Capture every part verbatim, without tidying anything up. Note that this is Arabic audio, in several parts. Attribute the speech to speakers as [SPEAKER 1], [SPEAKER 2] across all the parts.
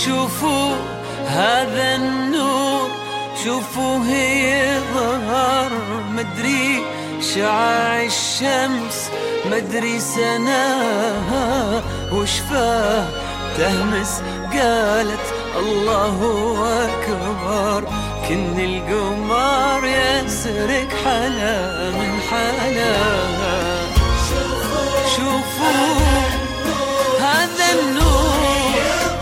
[SPEAKER 1] شوفوا هذا النور، شوفوا هي ظهر، مدري شعاع الشمس، مدري سناها وشفاه تهمس قالت الله أكبر. كن القمر يسرق حلا من حلاها. شوفوا هذا النور،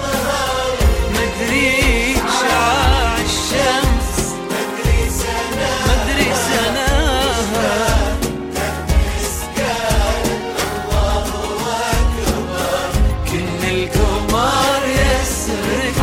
[SPEAKER 1] مدري شعاع الشمس، مدري سناها كن القمر يسرق.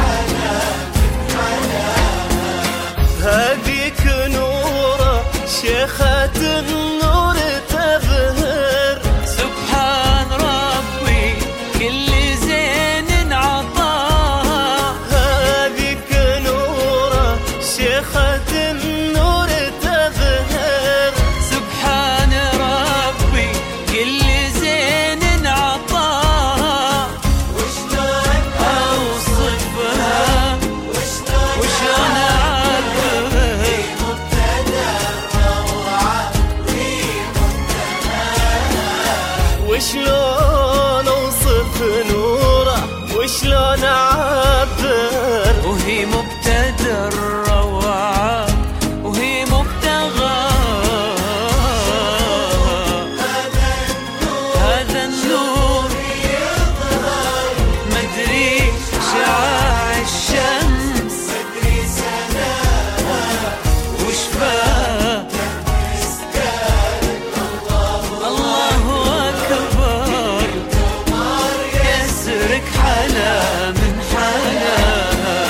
[SPEAKER 2] هذيك نورة شيخة النور تبهر،
[SPEAKER 1] سبحان ربي كل زين عطاها.
[SPEAKER 2] هذيك نورة شيخة النور تبهر،
[SPEAKER 1] سبحان ربي كل زين عطاها.
[SPEAKER 2] وشلون
[SPEAKER 1] أوصفها وشلون
[SPEAKER 2] وشلون اوصف نوره وشلون اعبر.
[SPEAKER 1] وهي مبتدى الروعة وهي مبتغى. هذا النور مدري شعاع الشمس، مدري سناها وشفاه الله أكبر. يسرق حلا من حلاها.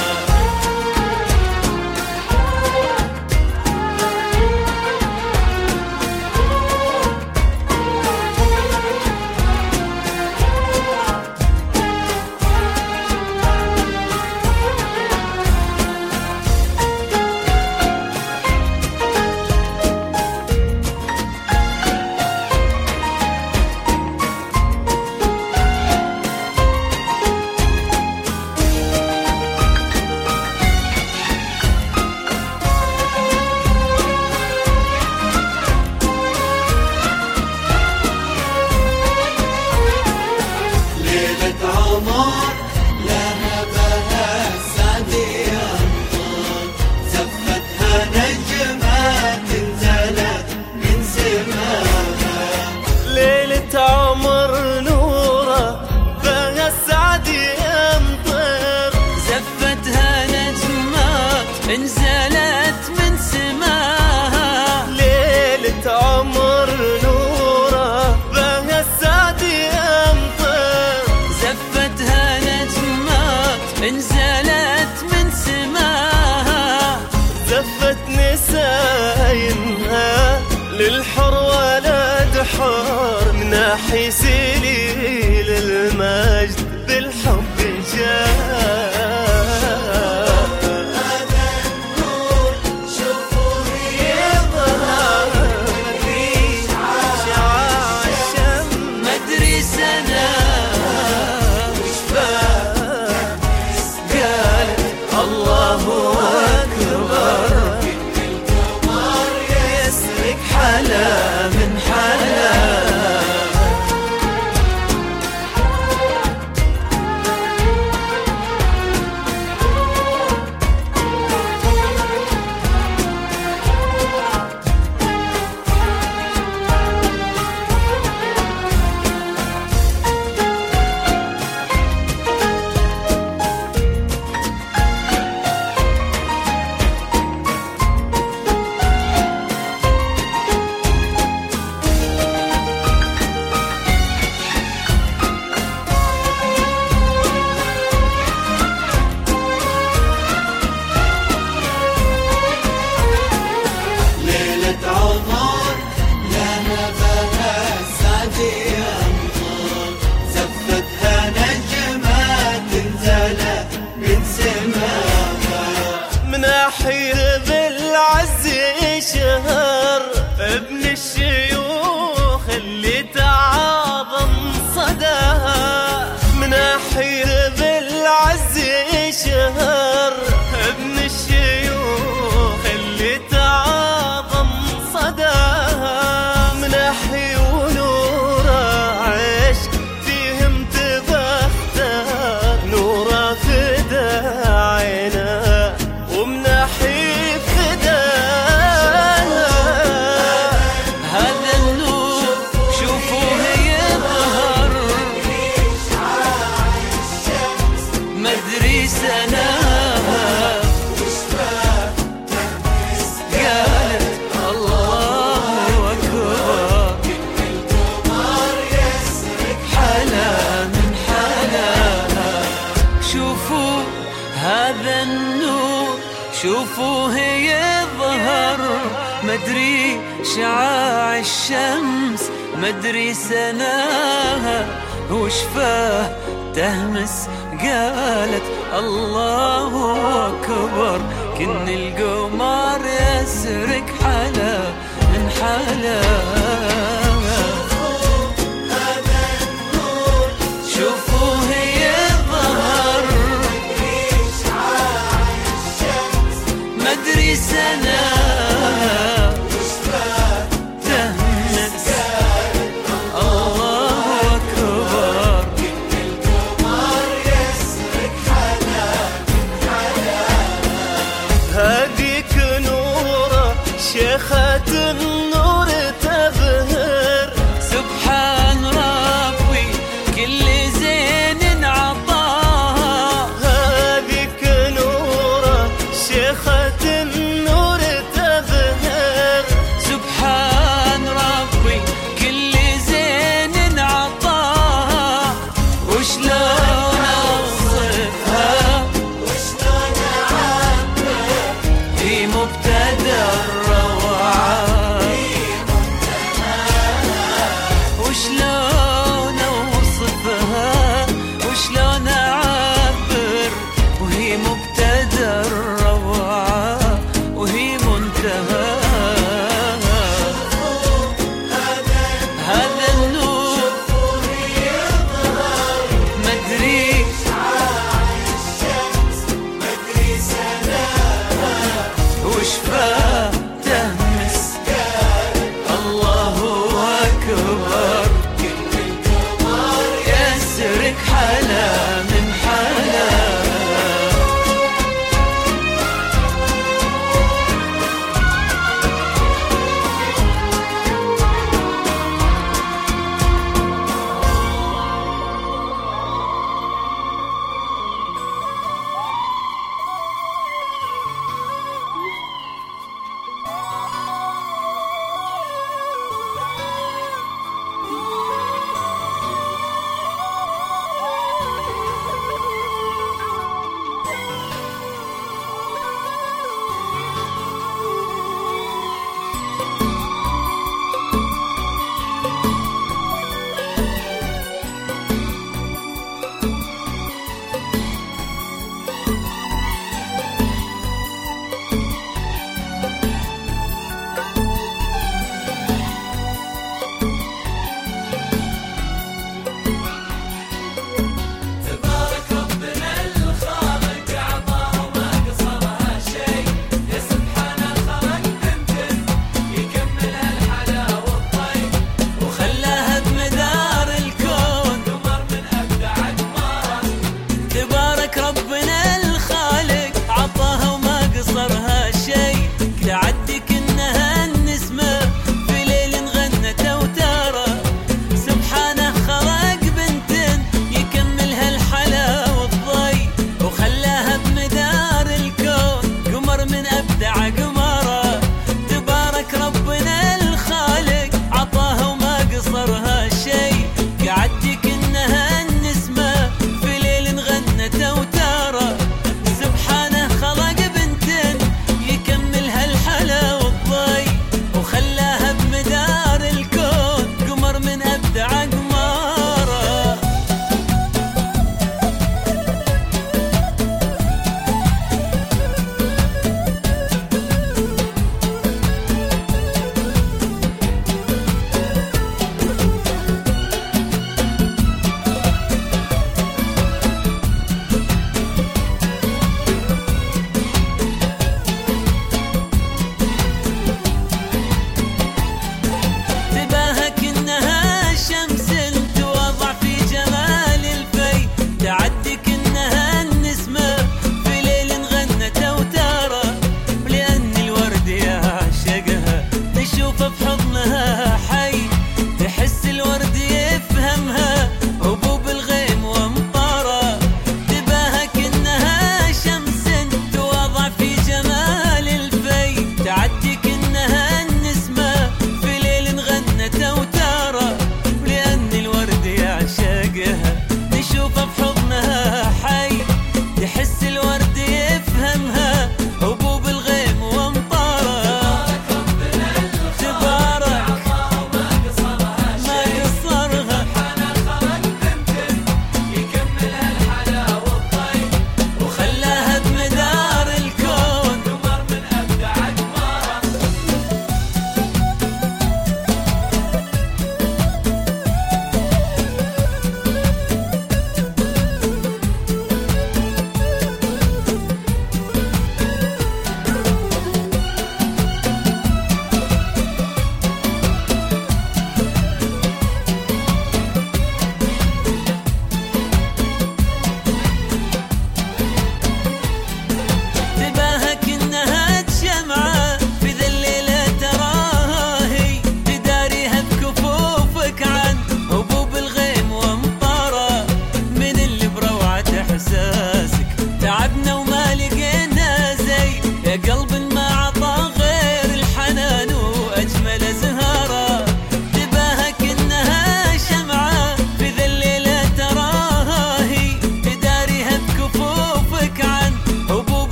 [SPEAKER 2] عمر نوره بها السعد يمطر،
[SPEAKER 1] زفتها نجمات انزلت من سماها.
[SPEAKER 2] ليلة عمر نوره بها السعد يمطر،
[SPEAKER 1] زفتها نجمات انزلت من سماها.
[SPEAKER 2] زفت نساينها للحر ولد حر، مناحي سليل المجد بالحب جاء.
[SPEAKER 1] هذا النور شوفوا يظهر، مدري شعاع الشمس، مدري سنة وشفاه قالت الله أكبر. القمر يسرق حلا من حلا. شوفوه يظهر مدري شعاع الشمس مدري سناها وشفاه تهمس قالت الله أكبر كن القمر يسرق حلا من حلا شوفوه يظهر مدري سنة تهمس الله أكبر
[SPEAKER 2] هذيك نورة شيخة